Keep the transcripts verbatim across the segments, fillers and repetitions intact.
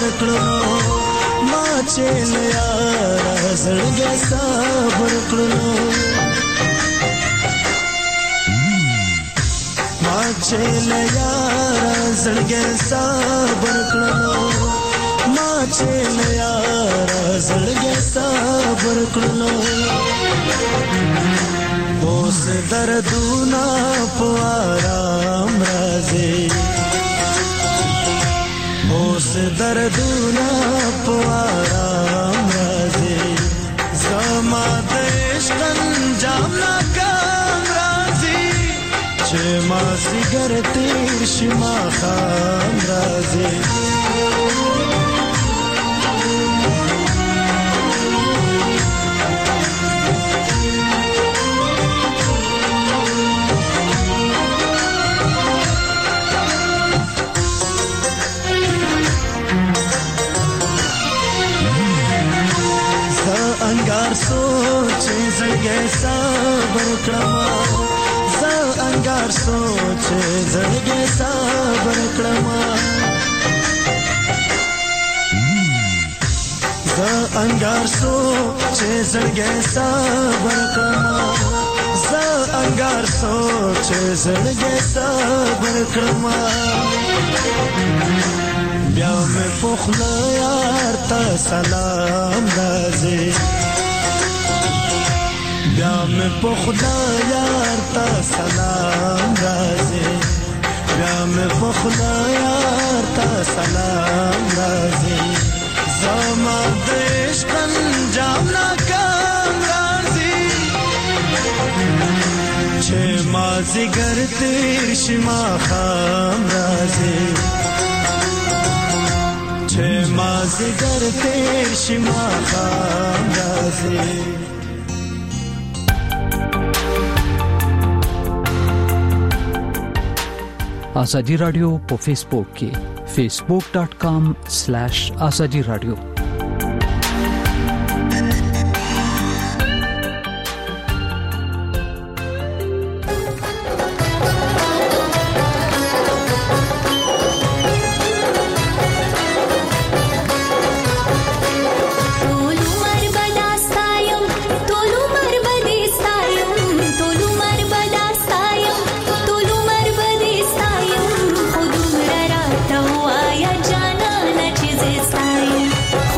کړو ما چې یار زړګي صبر کړو ما چې یار زړګي صبر کړو ما چې یار زړګي صبر کړو اوس دردونه په آرام راځي اوس دردونه په آرام راځي زما د عشق انجام ناکام راځي چې ما زیګر تیر شي ما خام راځي انګار سوچ زړګي صبر کړم زه انګار سوچ زړګي صبر کړم زه انګار سوچ زړګي صبر کړم زه انګار سوچ زړګي صبر کړم بیا مې پخلا یار ته سلام راځي بیا مې پخلا یار ته سلام راځي بیا مې پخلا یار ته سلام راځي زما د عشق انجام ناکام راځي چې ما زیګر تیر شي ما خام راځي چې ما زیګر تیر شي ما خام راځي آزادی رادیو په فیسبوک کې facebook dot com slash azadi radio Tolu mar bada stayum, tolu mar badi stayum,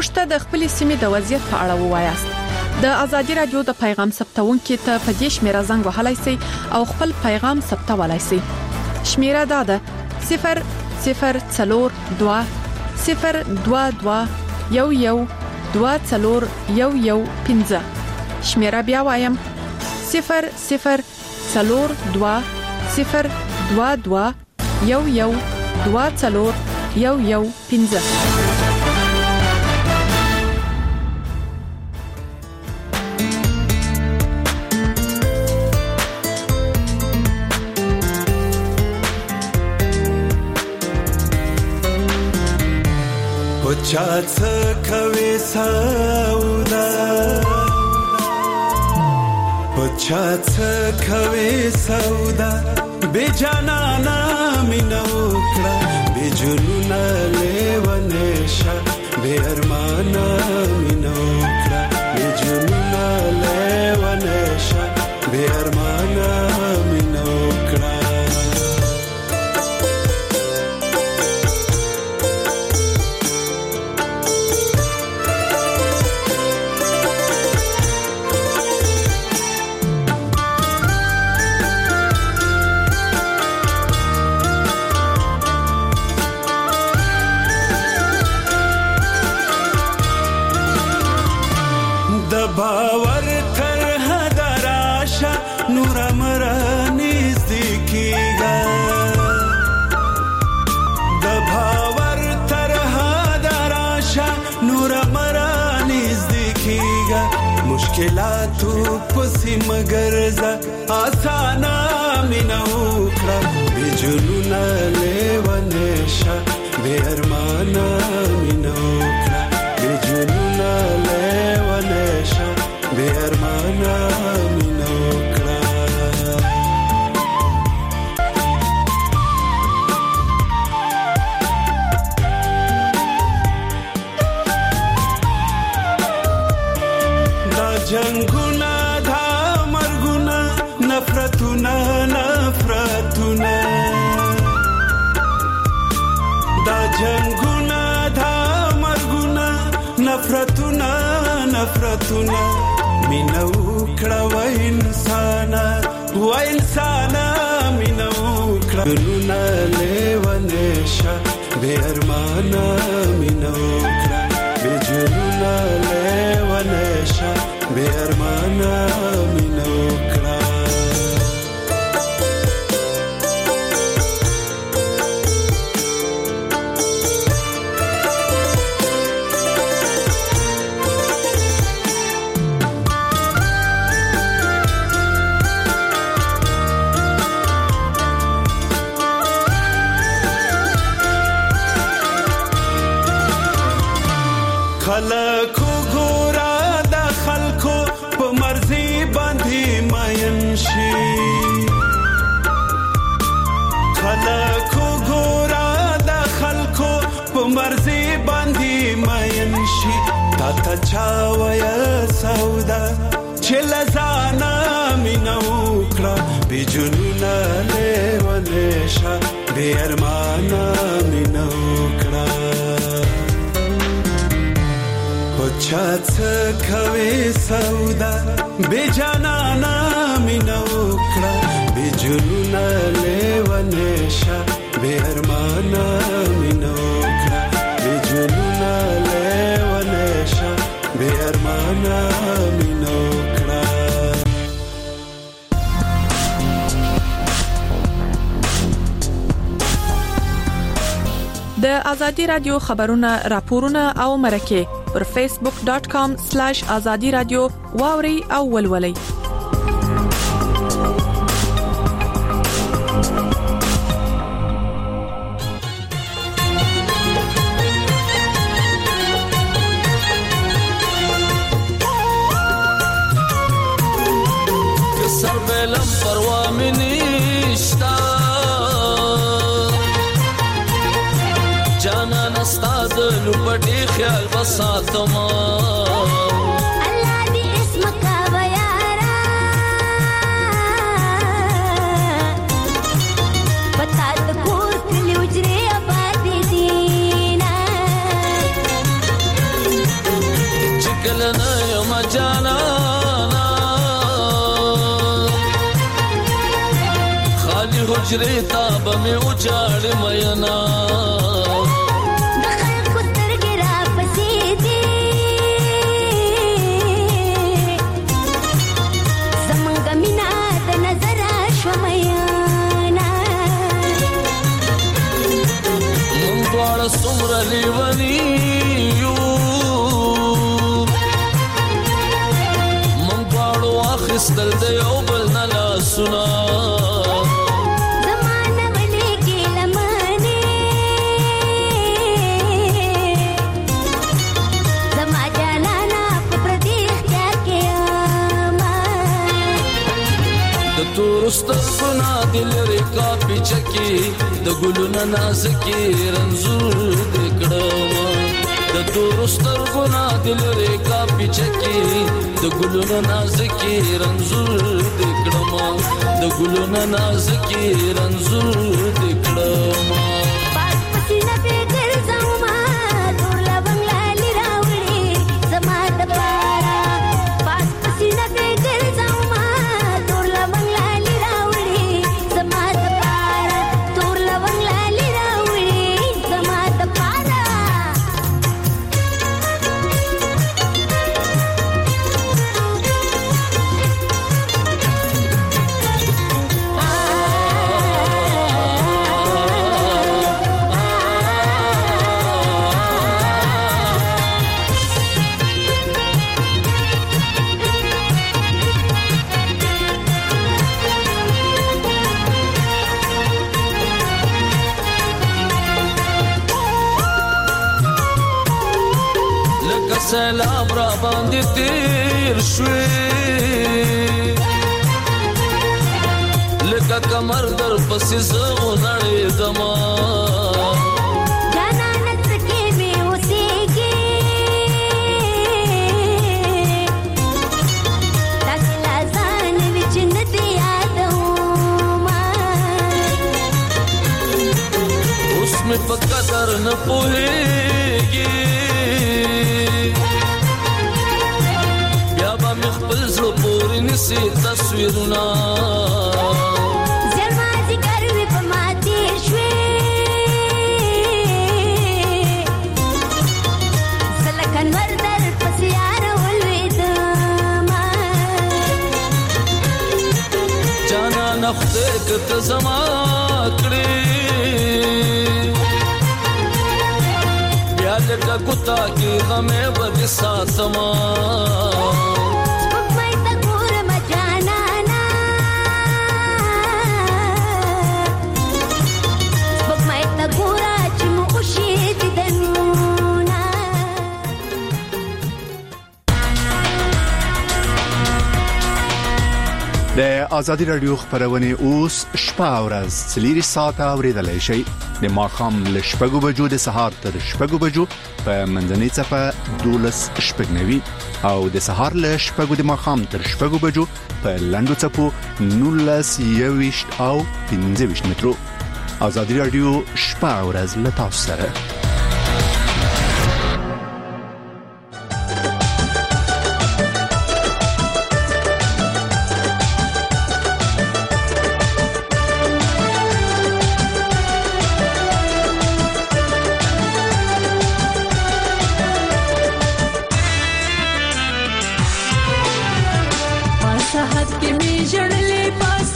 موږ ته د خپل سیمې د وضعیت په اړه ووایاست. د ازادي رادیو د پیغام ثبتونکو ته په دې شمیره زنګ وهلای شئ او خپل پیغام ثبتولای شئ. شمیره دا ده صفر صفر څلور دوه صفر دوه دوه یو یو دوه څلور یو یو پنځه. شمیره بیا وایم صفر صفر څلور دوه صفر دوه دوه یو یو دوه څلور یو یو پنځه. چاڅ کوي سودا پچاڅ کوي سودا بے جانانا مینو کړه بے جنون لیونه شه بے ارمانا مینو کړه بے جنون لیونه شه بے ارمانا مینو کړه. باور تر هدراشا نور مرانی زدیکیگا د باور تر هدراشا نور مرانی زدیکیگا مشکلاتو پسی مگرزا آسانا مینو کړه بے جنون لیونشا بے ارمانا مینو کړه بے جنون لیونشا بے ارمانا مینو کړه. دا جنگونا دا مرگونا نفرتونا نفرتونا دا جنگونا دا مرگونا نفرتونا نفرتونا مینو کړه و انسانا و انسانا مینو کړه جنون لیونه شه بے ارمانا مینو کړه بے جنون لیونه شه بے ارمانا مینو کړه. خلکو ګورا د خلکو په مرزي باندې ماین شي خلکو ګورا د خلکو په مرزي باندې ماین شي تا ته چا ویا سودا چې لزانا مینو کړه بے جنون لیونه شه بے ارمانا مینو کړه. چاڅ کوي سودا بے جانانا مینو کړه بے جنون لیونه شه بے ارمانا مینو کړه بے جنون لیونه شه بے ارمانا مینو کړه. د ازادي رادیو خبرونه راپورونه او مرکه پر فیسبوک ډاٹ کام سلیش ازادي رادیو واوري او ولولي. سر بلم پروا منیشتا جانا نستاد لپټي خیال بساتما الله دې اسمك بیارا پتا د کور کلی وجري آباد دینا حجرې ته به مې وچاړې مینا د خلکو سترګې راپسې دي زمونږ مینه د نظره شوه مینا مونږ دواړه څومره لیوني یو مونږ دواړو اخیستل د یو بل نه لاسونه زمانه ولې کې لمنې زما جانانا په پردي اختیار کې یمه د تورو سترګو نه دې لرې کاپي چکې د ګلونه نازکې رنځور دې کړمه د تورو سترګو نه دې لرې کاپي چکې د ګلونه نازکې رنځور دې کړمه د ګلونه نازکې رنځور دې کړمه پاس پسینه پې ګرځومه تور لونګ لالي راوړې زما دپاره پاس پسینه پې ګرځومه تور لونګ لالي راوړې زما دپاره تور لونګ لالي راوړې زما دپاره لکه سیلاب را باندې تیر شوې لکه کمر در پسې زه ونړېدمه جانانه څه کې مې اوسېږې داسې لا ځان وي چې نه دې یادومه اوس مې په قدر نه پوهېږي بیا به مې خپل زړه پورې نیسي تصویرونه زما ذکر وي په ما تېر شوې زه لکه نور در پسې یاره ولوېدمه جانانه خدای که ته زما کړې بیا لکه ګوتا کې غمې به دې ساتمه سپوږمۍ ته ګورم جانانه سپوږمۍ ته ګوره چې مو وشي دیدنونه د ازادي رادیو خبرونه اوس شپه او ورځ څلوري ساعته اوریدلای شئ د ماښام له شپږو بجو د سهار تر شپږو بجو په منځنۍ صفه دولس شپږنوي او د سهار له شپږو د ماښام تر شپږو بجو په لندو صفو نولس یويشت او پنځه ویشت مترو ازادي رادیو شپه او ورځ له تاسو سره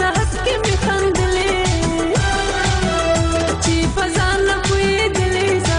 چې فزان کوی دلې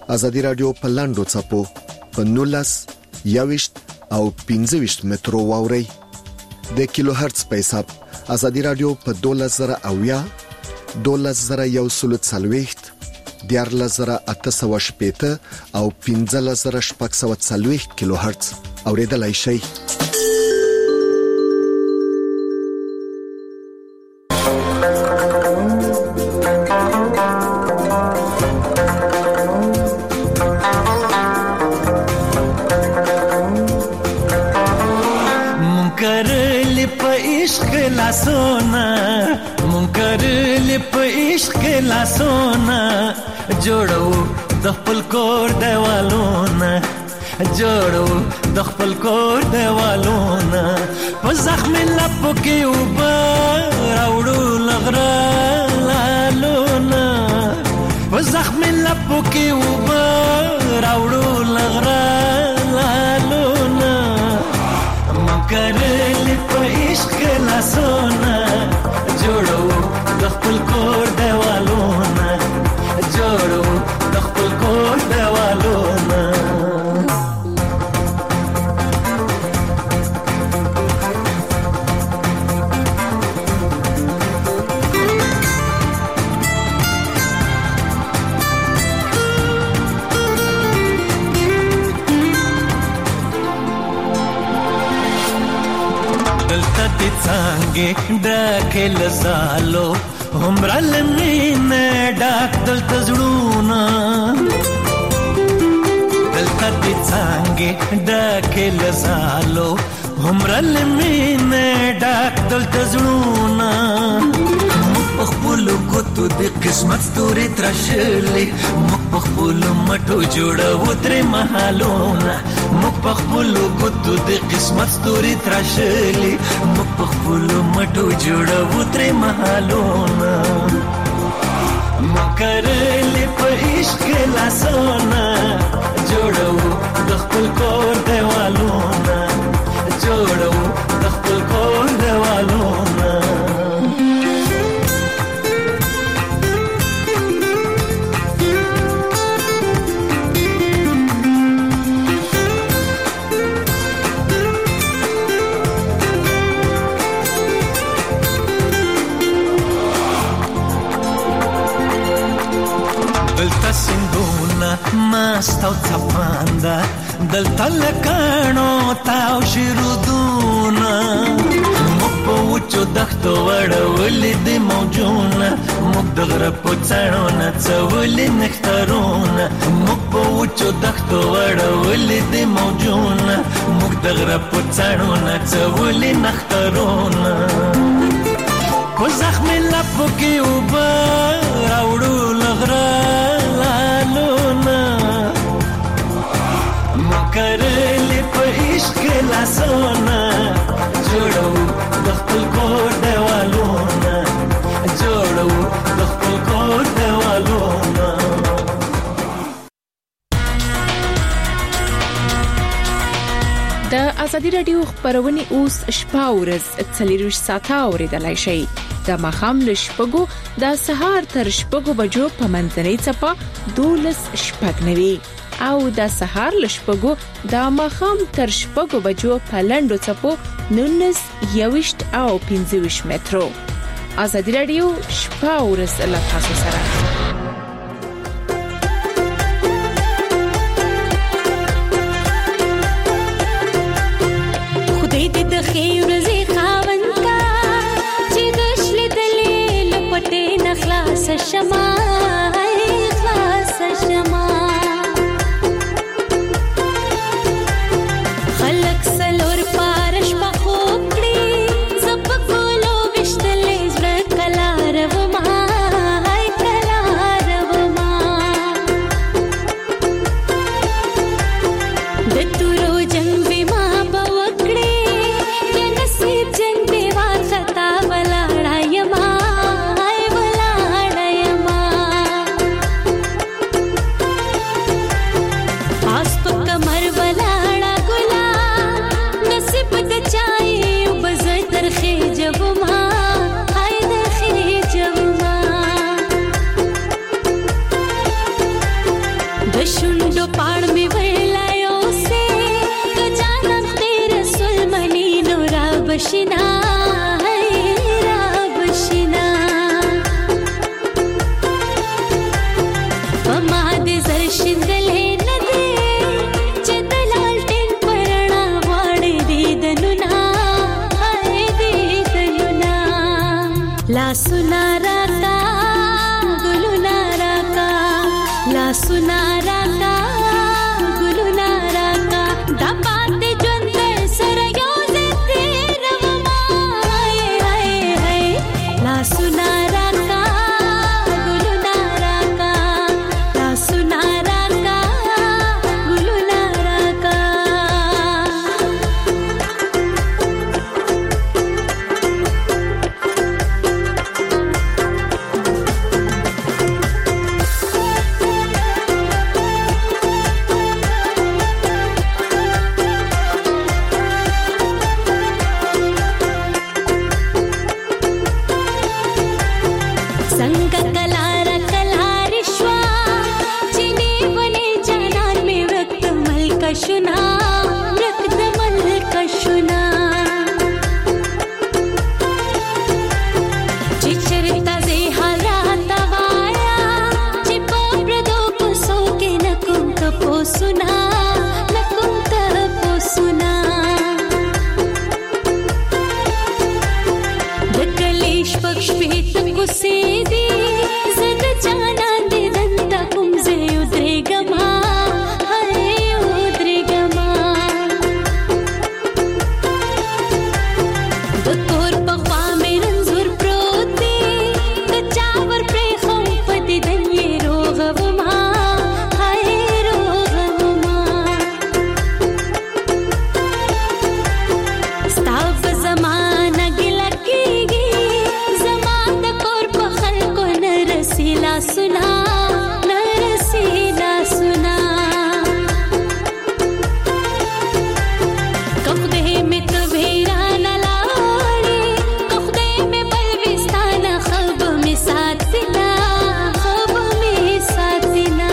ازادي رادیو په لاندو چپو په نولس یوشت او پنځه مترو واوري د کیلو هرتز په حساب ازادي رادیو په دولس زره اویا دولس زره یو سل څلويخت دیارلس زره اته سوه شپېته او پنځلس زره شپږ سوه څلويخت کیلو هرتز اوریدلای شئ. सोना मुंकर लिप इश्क ला सोना जोड़ो दखल कोर देवालोना जोड़ो दखल कोर देवालोना په زخم لب کې وبر راوړو لغرا لالونا په زخم لب کې وبر راوړو لغرا لالونا مونږ لپ عشق لا سونا جوړو د خپل کور دیوالونه جوړو د خپل کور دیوالونه څنګه ډکل زالو همرل مینه ډک دل تزړونا دلته دې څنګه ډکل زالو همرل مینه ډک دل تزړونا خپل کوته د قسمت ستوري ترشلې مخ خپل مټو جوړو تر محالونه مخ خپل کوته د قسمت ستوري ترشلې مخ خپل مټو جوړو تر محالونه مکرلې په عشق لا سونا جوړو د خپل کور دیوالونه جوړو د خپل کور دیوالونه ماستو څپاندا دلته لکانو تاو شرودونا مپو وچو دختو وړولې د موجونه مګ دغره پڅانو نڅولې نخترونا مپو وچو دختو وړولې د موجونه مګ دغره پڅانو نڅولې نخترونا په زخم لپو کې وبر راوړو لغرا کرلی په عشق لا سونا جوړو د خپل کور دیوالونه جوړو د خپل کور دیوالونه د ازادي رادیو خبرونه اوس شپه ورځ څلور ساعته اوریدلای شئ د مخام لشپګو د سهار تر شپګو بجو په منځنۍ چپه دولس شپږنوي او د سهار لشپګو د مخام تر شپګو بجو په لندو چپو نونس یوشت او پنځه مترو ازادي رادیو شپه ورځ له تاسو سره خدای دې د خیر ورځې خاوند کا چې دشل دلې لپټې نخلاص شمه خلاص شمه ولا بشنا را بشنا پما دې زر شندلې نه دې چې دلال ټین پرنا واړې دې دنونا دې دنونا لا سنا را کا ګلونا را کا لا سنا را کا ګلونا را کا د پات ژوند سره یو دې رما هاي هاي هاي لا سنا را کا ګلونا را کا لا سنا را کا ګلونا را کا संग कलार कलार श्वा चिनी बने जानन में व्यक्त मल कशुना व्यक्त मल कशुना चिचरिता जे हालात वाया चिप प्रदो पुसो के नकुम तपो सुना नकुम तपो सुना दकलेश पक्ष पीत कुसे दी जद जाना दे दंता कुमजे उदरे गमा हाय उदरे गमा दतोर पखवा में रंजुर प्रोती कचावर प्रेखम पति दन्ये रोगवमा हाय रोगवमा स्ताव जमाना गिला कीगी जमान कोर पखल को नरसीला सुना नरसीला सुना कखदे में तवेरा न लाड़ी कखदे में बलविस्ताना खब में साथिना खब में साथिना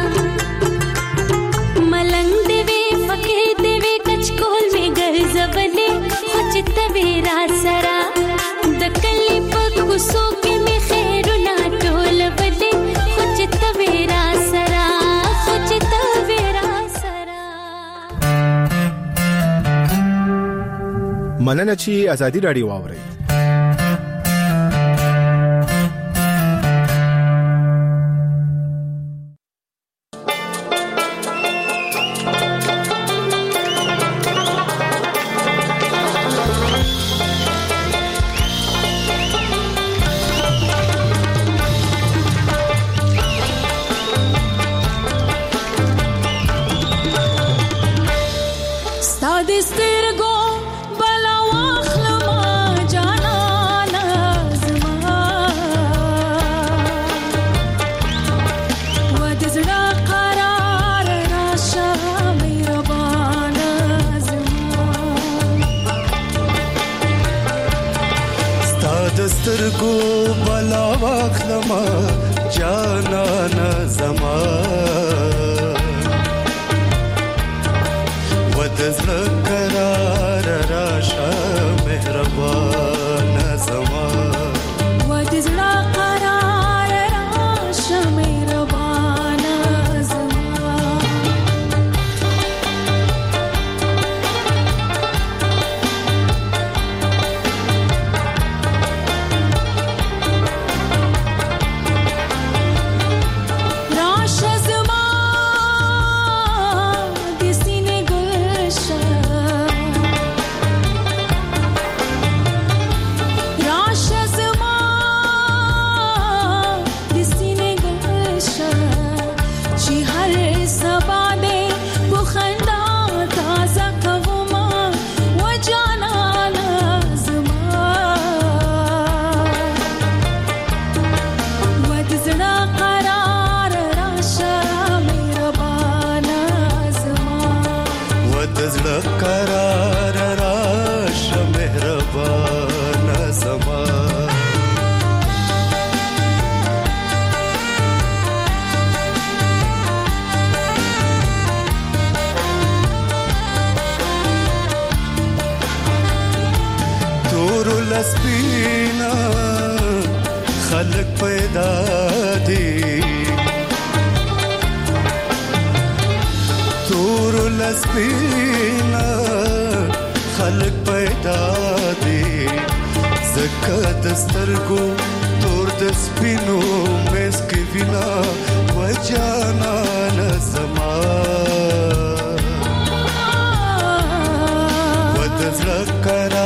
मलंग देवे फकीर देवे कचकोल में गर्ज बने खुचित तवेरा सरा दकली पकुसो के में खैरुना टोल बने खुचित तवेरा सरा खुचित तवेरा सरा مننه چې ازادي رادیو واوري सादे سترګو بلا واخلما جانا لازما ود زړه قرار راشه مهربان زما ستاد سترګو بلا واخلما جانا زما ودزړه قرار راشه مهربان زما ود زړه قرار راشه مهربان زما راشه زما د سینې ګلشه تور لسپینا خلق پیدا دي تور لسپینا خلق پیدا دي زکه دسترګو تور د سپینو مسک وینا وجانا لزما ودزړه کرا